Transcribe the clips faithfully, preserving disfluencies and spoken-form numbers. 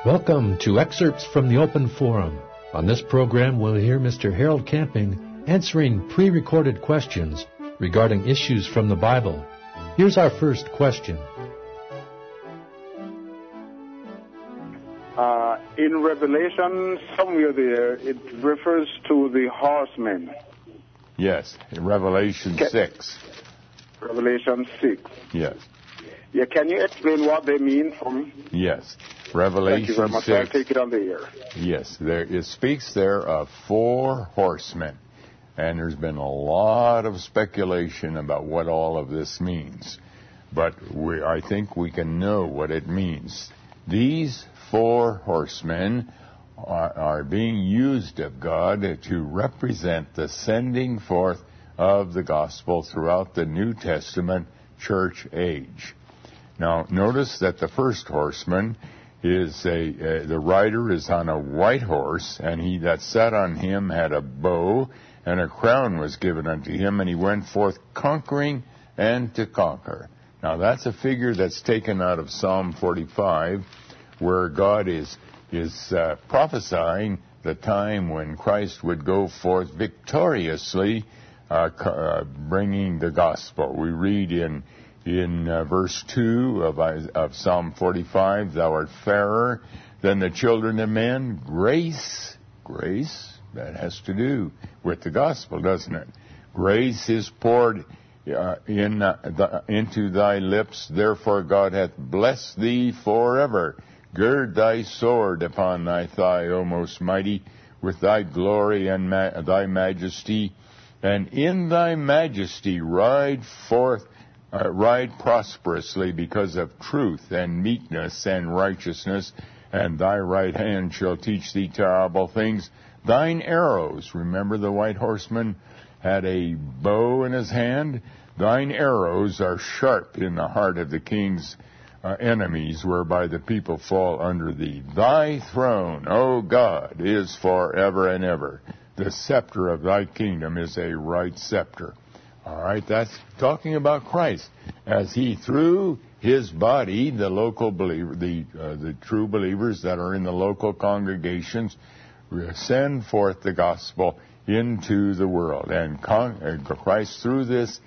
Welcome to Excerpts from the Open Forum. On this program, we'll hear Mister Harold Camping answering pre-recorded questions regarding issues from the Bible. Here's our first question. Uh, in Revelation, somewhere there, it refers to the horsemen. Yes, in Revelation Can, six. Revelation six. Yes. Yeah, can you explain what they mean for me? Yes. Revelation Thank you very much. six. I'll take it on the air. Yes, there, it speaks there of four horsemen. And there's been a lot of speculation about what all of this means. But we, I think we can know what it means. These four horsemen are, are being used of God to represent the sending forth of the gospel throughout the New Testament church age. Now, notice that the first horseman is a, uh, the rider is on a white horse, and he that sat on him had a bow, and a crown was given unto him, and he went forth conquering and to conquer. Now, that's a figure that's taken out of Psalm forty-five, where God is is uh, prophesying the time when Christ would go forth victoriously, uh, uh, bringing the gospel. We read in in uh, verse two of, of Psalm forty-five, "Thou art fairer than the children of men." Grace, grace, that has to do with the gospel, doesn't it? Grace is poured uh, in uh, the, into thy lips, therefore God hath blessed thee forever. Gird thy sword upon thy thigh, O most mighty, with thy glory and ma- thy majesty, and in thy majesty ride forth, uh, ride prosperously, because of truth and meekness and righteousness, and thy right hand shall teach thee terrible things. Thine arrows, remember the white horseman had a bow in his hand? Thine arrows are sharp in the heart of the king's uh, enemies, whereby the people fall under thee. Thy throne, O God, is forever and ever. The scepter of thy kingdom is a right scepter. All right, that's talking about Christ, as he, through his body, the local believer, the uh, the true believers that are in the local congregations, send forth the gospel into the world, and con- Christ through this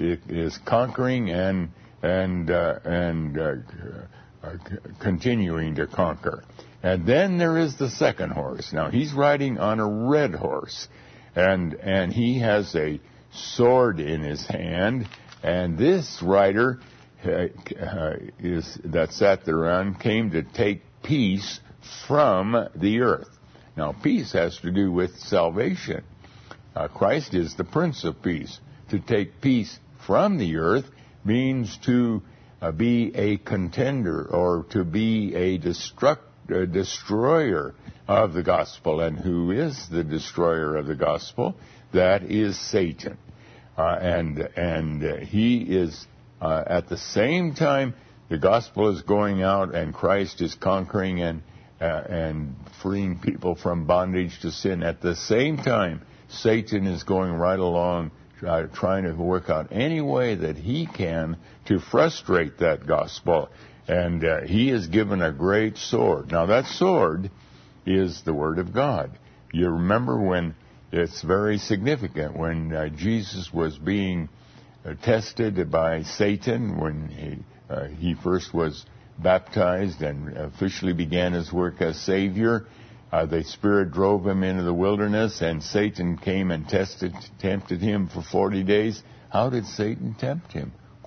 is conquering and and uh, and uh, uh, continuing to conquer. And then there is the second horse. Now he's riding on a red horse, and and he has a sword in his hand. And this rider uh, uh, is that sat thereon came to take peace from the earth. Now, peace has to do with salvation. Uh, Christ is the Prince of Peace. To take peace from the earth means to uh, be a contender or to be a destruct, uh, destroyer of the gospel. And who is the destroyer of the gospel? That is Satan. Uh, and and uh, he is, uh, at the same time, the gospel is going out and Christ is conquering and Uh, and freeing people from bondage to sin. At the same time, Satan is going right along, uh, trying to work out any way that he can to frustrate that gospel. And uh, he is given a great sword. Now, that sword is the Word of God. You remember when it's very significant, when uh, Jesus was being uh, tested by Satan, when he, uh, he first was baptized and officially began his work as Savior. Uh, the Spirit drove him into the wilderness, and Satan came and tested, tempted him for forty days. How did Satan tempt him?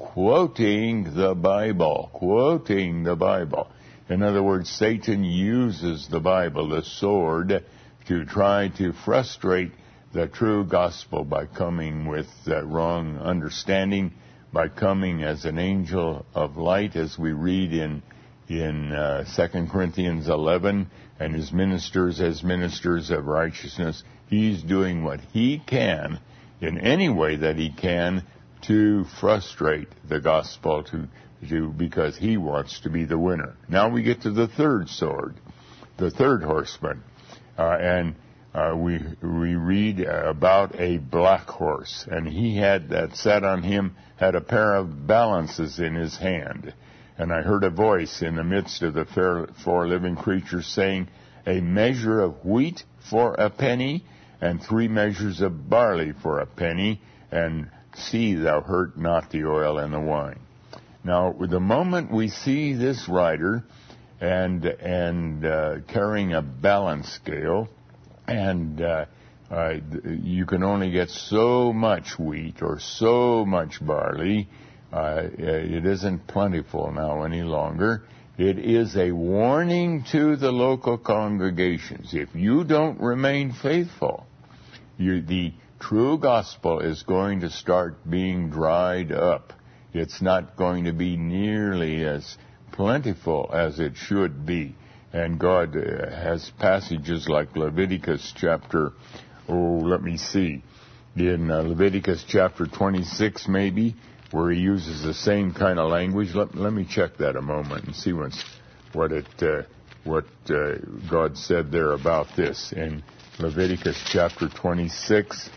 Quoting the Bible. Quoting the Bible. In other words, Satan uses the Bible, the sword, to try to frustrate the true gospel by coming with uh, wrong understanding, by coming as an angel of light, as we read in in uh, Second Corinthians eleven, and his ministers as ministers of righteousness. He's doing what he can, in any way that he can, to frustrate the gospel, to, to because he wants to be the winner. Now we get to the third sword, the third horseman, uh, and Uh, we we read about a black horse, and he had that sat on him had a pair of balances in his hand, And I heard a voice in the midst of the four living creatures saying, a measure of wheat for a penny, and three measures of barley for a penny, and see thou hurt not the oil and the wine. Now, the moment we see this rider and and uh, carrying a balance scale, and uh, uh, you can only get so much wheat or so much barley, uh, it isn't plentiful now any longer. It is a warning to the local congregations. If you don't remain faithful, you, the true gospel is going to start being dried up. It's not going to be nearly as plentiful as it should be. And God uh, has passages like Leviticus chapter, oh, let me see, in uh, Leviticus chapter twenty-six maybe, where he uses the same kind of language. Let, let me check that a moment and see what's, what it uh, what uh, God said there about this. In Leviticus chapter twenty-six,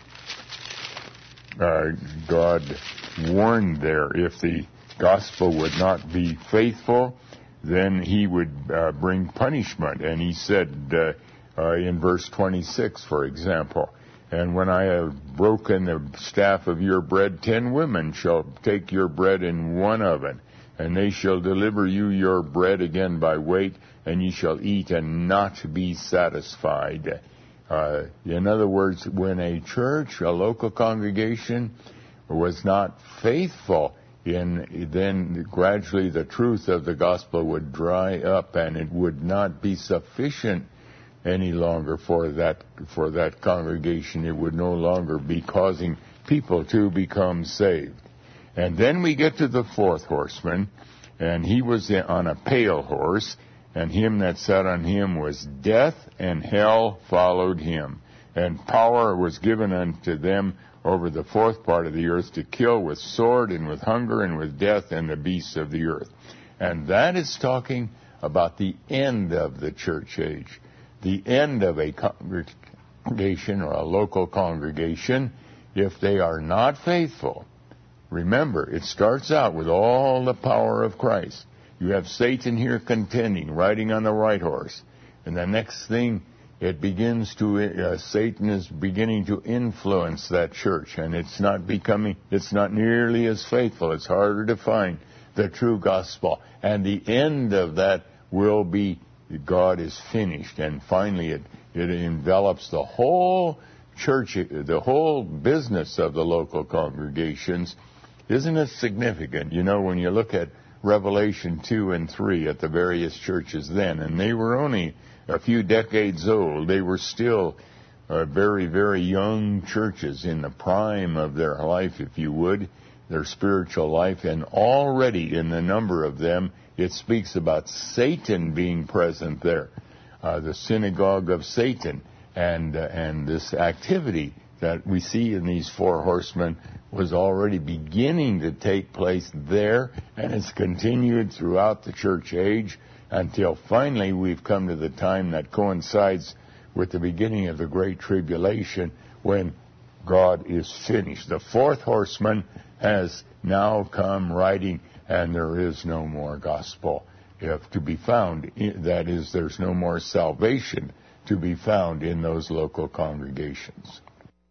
uh, God warned there, if the gospel would not be faithful, then he would uh, bring punishment. And he said uh, uh, in verse twenty-six, for example, and when I have broken the staff of your bread, ten women shall take your bread in one oven, and they shall deliver you your bread again by weight, and ye shall eat and not be satisfied. Uh, in other words, when a church, a local congregation, was not faithful, in then gradually the truth of the gospel would dry up, and it would not be sufficient any longer for that for that congregation. It would no longer be causing people to become saved. And then we get to the fourth horseman, and he was on a pale horse, and him that sat on him was death, and hell followed him. And power was given unto them over the fourth part of the earth to kill with sword and with hunger and with death and the beasts of the earth. And that is talking about the end of the church age, the end of a congregation or a local congregation if they are not faithful. Remember, it starts out with all the power of Christ. You have Satan here contending, riding on the white horse. And the next thing, it begins to, uh, Satan is beginning to influence that church, and it's not becoming, it's not nearly as faithful. It's harder to find the true gospel. And the end of that will be God is finished. And finally, it, it envelops the whole church, the whole business of the local congregations. Isn't it significant? You know, when you look at Revelation two and three at the various churches then, and they were only a few decades old. They were still uh, very, very young churches in the prime of their life, if you would, their spiritual life. And already in the number of them, it speaks about Satan being present there, uh, the synagogue of Satan. And, uh, and this activity that we see in these four horsemen was already beginning to take place there, and it's continued throughout the church age, until finally we've come to the time that coincides with the beginning of the Great Tribulation, when God is finished. The fourth horseman has now come riding, and there is no more gospel if to be found. That is, there's no more salvation to be found in those local congregations.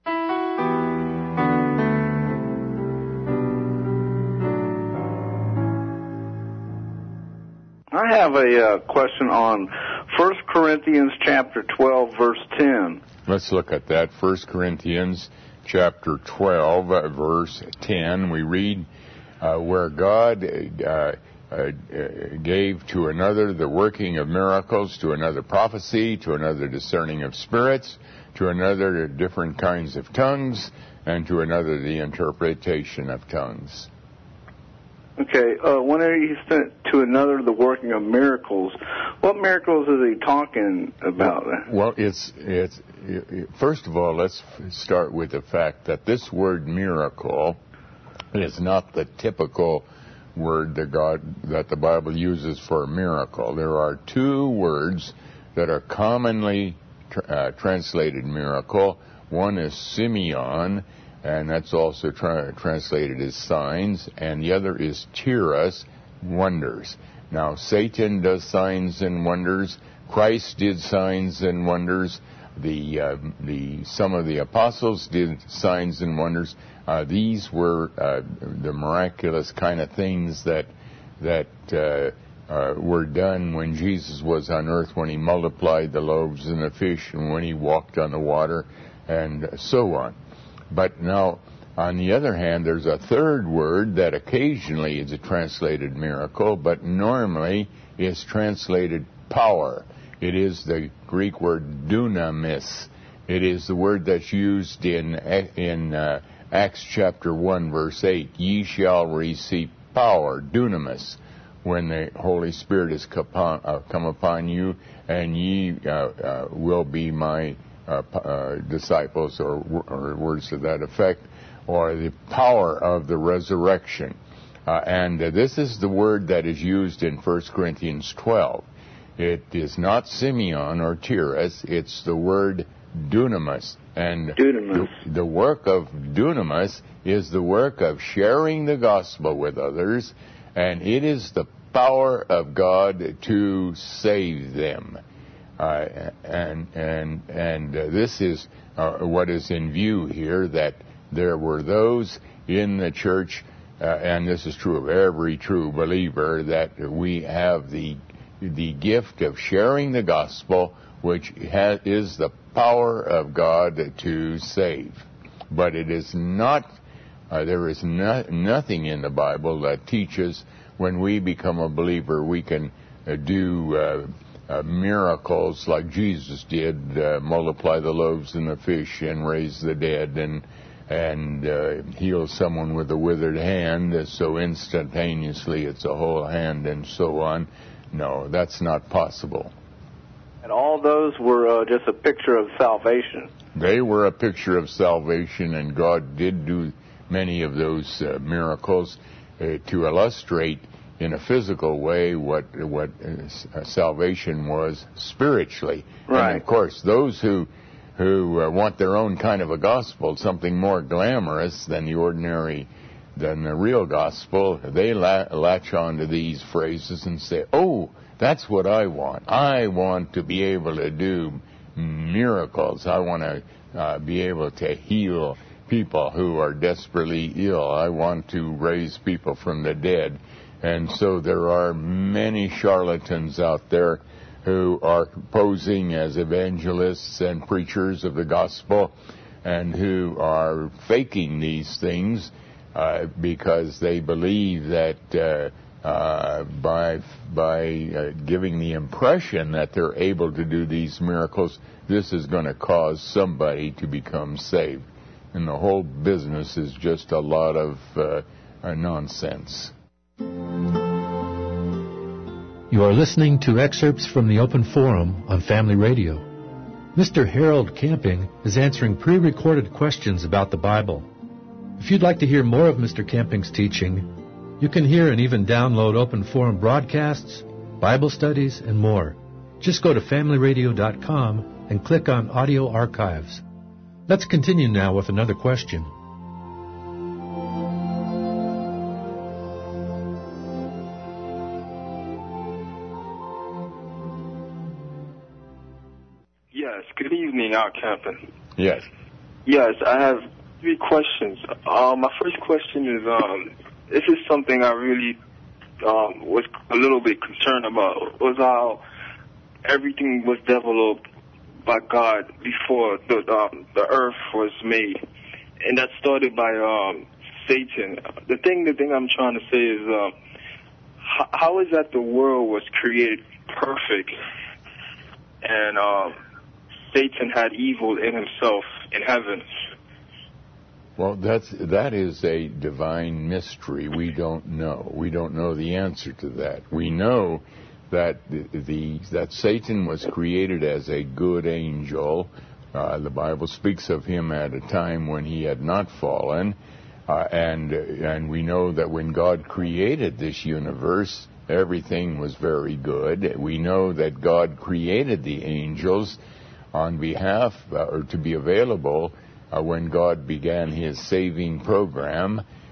I have a uh, question on First Corinthians chapter twelve, verse ten. Let's look at that. First Corinthians chapter twelve, uh, verse ten. We read uh, where God uh, uh, gave to another the working of miracles, to another prophecy, to another discerning of spirits, to another different kinds of tongues, and to another the interpretation of tongues. Okay, uh, whenever he sent to another the working of miracles, what miracles is he talking about? Well, it's it's it, first of all, let's start with the fact that this word miracle is not the typical word that God that the Bible uses for a miracle. There are two words that are commonly uh, translated miracle. One is Simeon, and that's also tra- translated as signs, and the other is Tiras, wonders. Now, Satan does signs and wonders. Christ did signs and wonders. The uh, the some of the apostles did signs and wonders. Uh, these were uh, the miraculous kind of things that that uh, uh, were done when Jesus was on earth, when he multiplied the loaves and the fish, and when he walked on the water, and so on. But now, on the other hand, there's a third word that occasionally is a translated miracle, but normally is translated power. It is the Greek word dunamis. It is the word that's used in in uh, Acts chapter one, verse eight. Ye shall receive power, dunamis, when the Holy Spirit has come upon, uh, come upon you, and ye uh, uh, will be my uh, uh, disciples, or, or words to that effect, or the power of the resurrection. Uh, and uh, this is the word that is used in First Corinthians twelve. It is not Simeon or Tyrus, it's the word dunamis. And dunamis. The, the work of dunamis is the work of sharing the gospel with others, and it is the power of God to save them. Uh, and and and uh, this is uh, what is in view here, that there were those in the church, uh, and this is true of every true believer, that we have the the gift of sharing the gospel, which has, is the power of God to save. But it is not, uh, there is no, nothing in the Bible that teaches when we become a believer we can uh, do uh, uh, miracles like Jesus did, uh, multiply the loaves and the fish and raise the dead and and uh, heal someone with a withered hand, uh, so instantaneously it's a whole hand and so on. No, that's not possible. And all those were uh, just a picture of salvation. They were a picture of salvation, and God did do many of those uh, miracles uh, to illustrate in a physical way what what uh, salvation was spiritually. Right. And of course, those who who uh, want their own kind of a gospel, something more glamorous than the ordinary, than the real gospel, they la- latch on to these phrases and say, oh, that's what I want. I want to be able to do miracles. I want to uh, be able to heal people who are desperately ill. I want to raise people from the dead. And so there are many charlatans out there who are posing as evangelists and preachers of the gospel, and who are faking these things uh, because they believe that uh, uh, by by uh, giving the impression that they're able to do these miracles, this is going to cause somebody to become saved. And the whole business is just a lot of uh, uh, nonsense. You are listening to excerpts from the Open Forum on Family Radio. Mister Harold Camping is answering pre-recorded questions about the Bible. If you'd like to hear more of Mister Camping's teaching, you can hear and even download Open Forum broadcasts, Bible studies, and more. Just go to family radio dot com and click on Audio Archives. Let's continue now with another question. Yes, good evening, Al Camping. Yes. Yes, I have three questions. Uh, my first question is, um, this is something I really um, was a little bit concerned about, was how everything was developed by God before the um, the earth was made, and that started by um, Satan. The thing, the thing I'm trying to say is, uh, how, how is that the world was created perfect, and uh, Satan had evil in himself in heaven? Well, that's that is a divine mystery. We don't know. We don't know the answer to that. We know that the, the that Satan was created as a good angel. Uh, the Bible speaks of him at a time when he had not fallen, uh, and and we know that when God created this universe, everything was very good. We know that God created the angels on behalf, uh, or to be available uh, when God began his saving program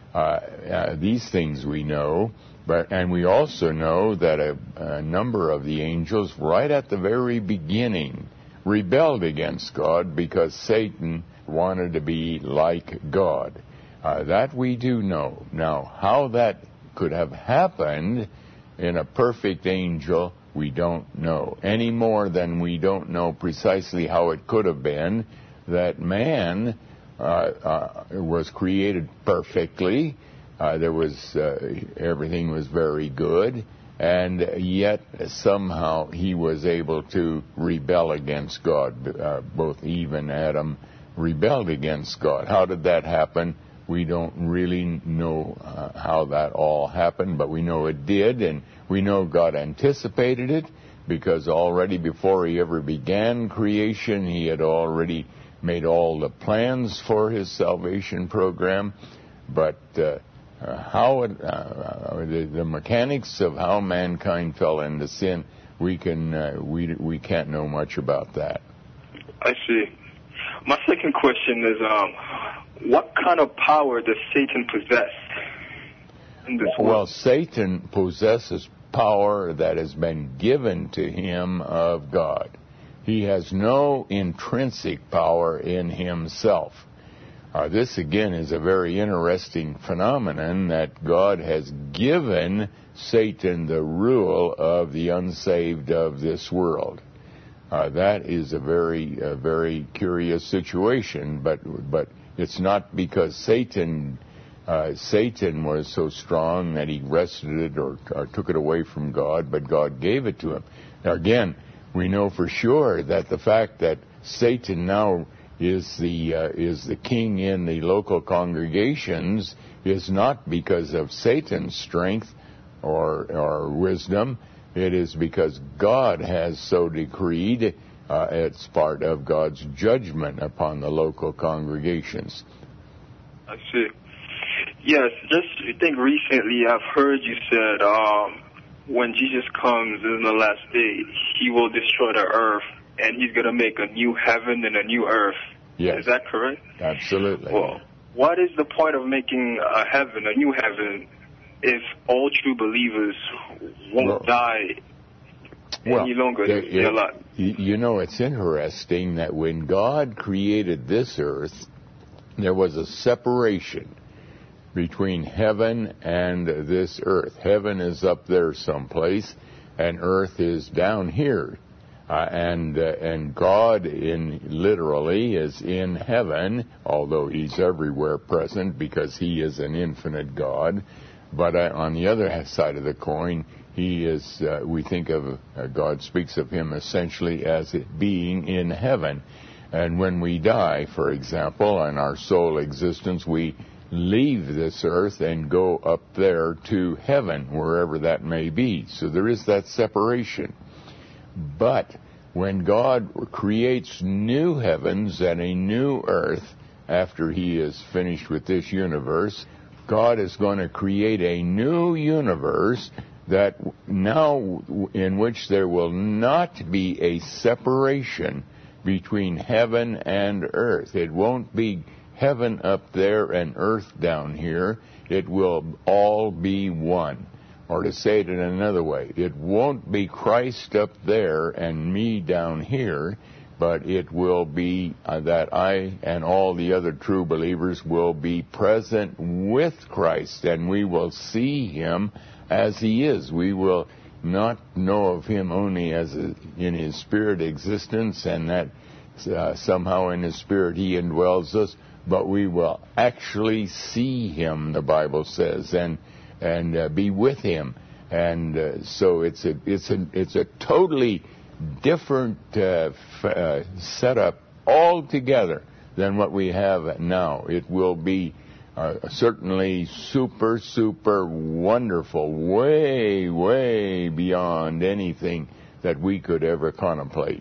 Uh, uh, these things we know, but and we also know that a, a number of the angels, right at the very beginning, rebelled against God because Satan wanted to be like God. Uh, that we do know. Now, how that could have happened in a perfect angel, we don't know, any more than we don't know precisely how it could have been that man uh, uh, was created perfectly. Uh, there was uh, everything was very good, and yet somehow he was able to rebel against God. Uh, both Eve and Adam rebelled against God. How did that happen? We don't really know uh, how that all happened, but we know it did, and we know God anticipated it, because already before he ever began creation, he had already made all the plans for his salvation program. But uh, uh, how it, uh, the, the mechanics of how mankind fell into sin, we can uh, we we can't know much about that. I see. My second question is, um, what kind of power does Satan possess in this world? Well, Satan possesses power that has been given to him of God. He has no intrinsic power in himself. Uh, this, again, is a very interesting phenomenon, that God has given Satan the rule of the unsaved of this world. Uh, that is a very, a very curious situation, but but it's not because Satan uh, Satan was so strong that he wrested it or, or took it away from God, but God gave it to him. Now, again, we know for sure that the fact that Satan now is the uh, is the king in the local congregations is not because of Satan's strength or or wisdom. It is because God has so decreed. Uh, it's part of God's judgment upon the local congregations. I see. Yes, just I think recently I've heard you said um, when Jesus comes in the last day, he will destroy the earth, and he's going to make a new heaven and a new earth. Yes. Is that correct? Absolutely. Well, what is the point of making a heaven, a new heaven, if all true believers won't well, die well, any longer there, in their life? You know, it's interesting that when God created this earth, there was a separation between heaven and this earth. Heaven is up there someplace, and earth is down here. Uh, and uh, and God in literally is in heaven, although he's everywhere present because he is an infinite God. But uh, on the other side of the coin, he is, uh, we think of, uh, God speaks of him essentially as it being in heaven. And when we die, for example, in our soul existence, we leave this earth and go up there to heaven, wherever that may be. So there is that separation. But when God creates new heavens and a new earth, after he is finished with this universe, God is going to create a new universe that now in which there will not be a separation between heaven and earth. It won't be heaven up there and earth down here. It will all be one. Or to say it in another way, it won't be Christ up there and me down here, but it will be uh, that I and all the other true believers will be present with Christ, and we will see him as he is. We will not know of him only as a, in his spirit existence, and that uh, somehow in his spirit he indwells us, but we will actually see him, the Bible says, and and uh, be with him. And uh, so it's a it's a it's a totally different uh, f- uh, setup altogether than what we have now. It will be uh, certainly super, super wonderful, way, way beyond anything that we could ever contemplate.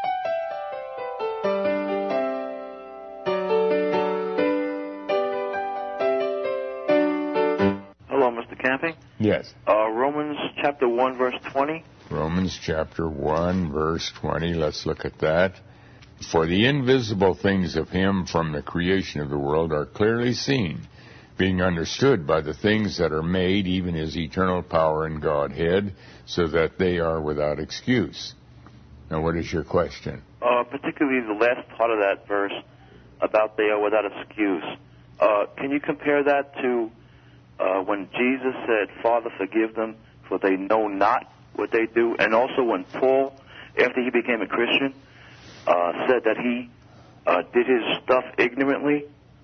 Hello, Mister Camping. Yes. Uh, Romans chapter one, verse twenty. Romans chapter one, verse twenty. Let's look at that. For the invisible things of him from the creation of the world are clearly seen, being understood by the things that are made, even his eternal power and Godhead, so that they are without excuse. Now, what is your question? Uh, particularly the last part of that verse about they are without excuse. Uh, can you compare that to uh, when Jesus said, Father, forgive them, for they know not what they do, and also when Paul, after he became a Christian, uh, said that he uh, did his stuff ignorantly?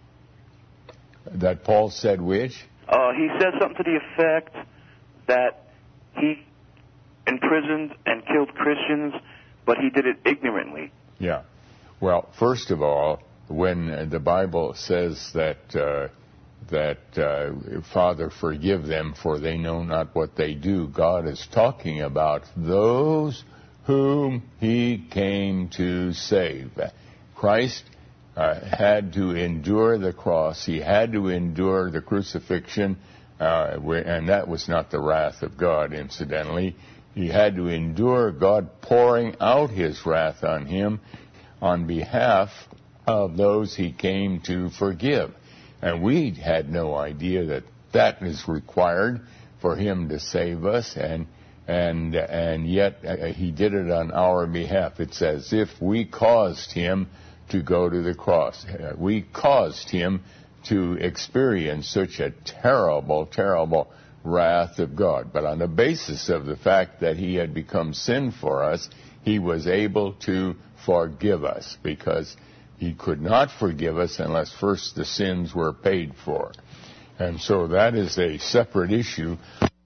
That Paul said which? Uh, he said something to the effect that he imprisoned and killed Christians, but he did it ignorantly. Yeah. Well, first of all, when the Bible says that uh, that uh, Father, forgive them, for they know not what they do, God is talking about those whom he came to save. Christ Uh, had to endure the cross. He had to endure the crucifixion, uh, and that was not the wrath of God, incidentally. He had to endure God pouring out his wrath on him on behalf of those he came to forgive. And we had no idea that that is required for him to save us, and and and yet uh, he did it on our behalf. It's as if we caused him to go to the cross. We caused him to experience such a terrible, terrible wrath of God. But on the basis of the fact that he had become sin for us, he was able to forgive us, because he could not forgive us unless first the sins were paid for. And so that is a separate issue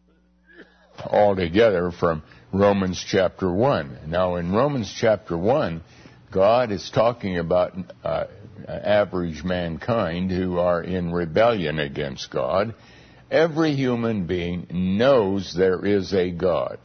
altogether from Romans chapter one. Now, in Romans chapter one, God is talking about uh, average mankind who are in rebellion against God. Every human being knows there is a God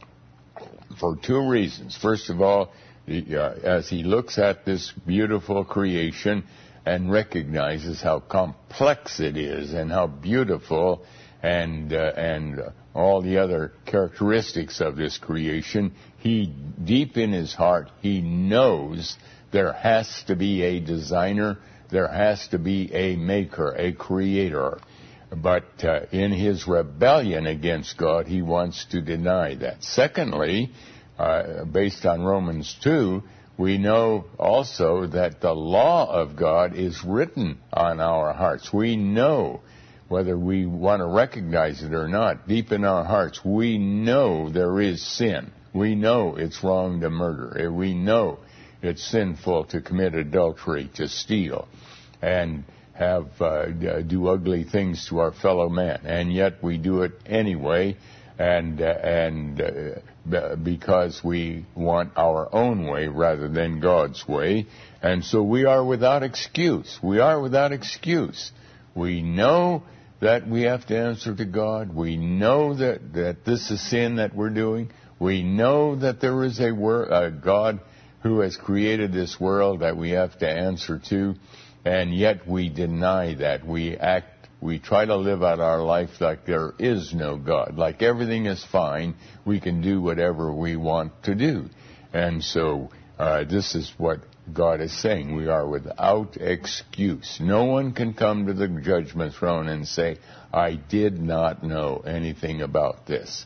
for two reasons. First of all, the, uh, as he looks at this beautiful creation and recognizes how complex it is and how beautiful and uh, and uh, all the other characteristics of this creation, he, deep in his heart, he knows there has to be a designer, there has to be a maker, a creator. But uh, in his rebellion against God, he wants to deny that. Secondly, uh, based on Romans two, we know also that the law of God is written on our hearts. We know, whether we want to recognize it or not, deep in our hearts, we know there is sin. We know it's wrong to murder. We know it's sinful to commit adultery, to steal, and have uh, do ugly things to our fellow man. And yet we do it anyway, and uh, and uh, because we want our own way rather than God's way. And so we are without excuse. We are without excuse. We know that we have to answer to God. We know that, that this is sin that we're doing. We know that there is a, wor- a God who has created this world that we have to answer to, and yet we deny that. We act, we try to live out our life like there is no God, like everything is fine, we can do whatever we want to do. And so uh, this is what God is saying. We are without excuse. No one can come to the judgment throne and say, I did not know anything about this.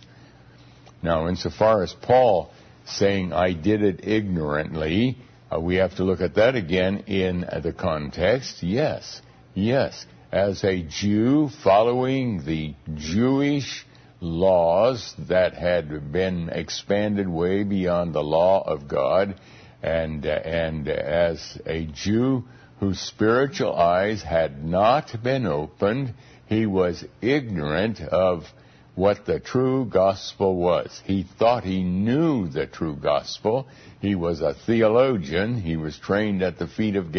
Now, insofar as Paul saying, I did it ignorantly, uh, we have to look at that again in uh, the context. Yes, yes. As a Jew following the Jewish laws that had been expanded way beyond the law of God, and, uh, and as a Jew whose spiritual eyes had not been opened, he was ignorant of what the true gospel was. He thought he knew the true gospel. He was a theologian. He was trained at the feet of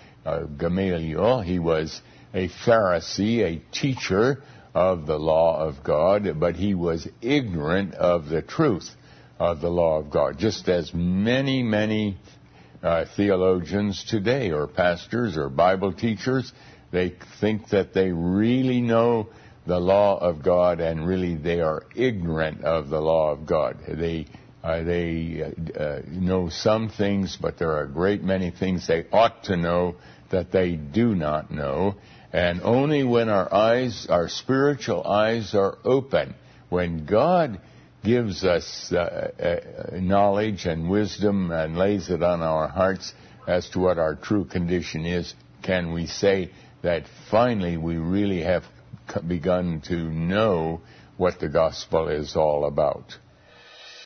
Gamaliel. He was a Pharisee, a teacher of the law of God, but he was ignorant of the truth of the law of God, just as many, many uh, theologians today, or pastors or Bible teachers, they think that they really know the law of God, and really they are ignorant of the law of God. They uh, they uh, know some things, but there are a great many things they ought to know that they do not know. And only when our eyes, our spiritual eyes are open, when God gives us uh, uh, knowledge and wisdom and lays it on our hearts as to what our true condition is, can we say that finally we really have begun to know what the gospel is all about.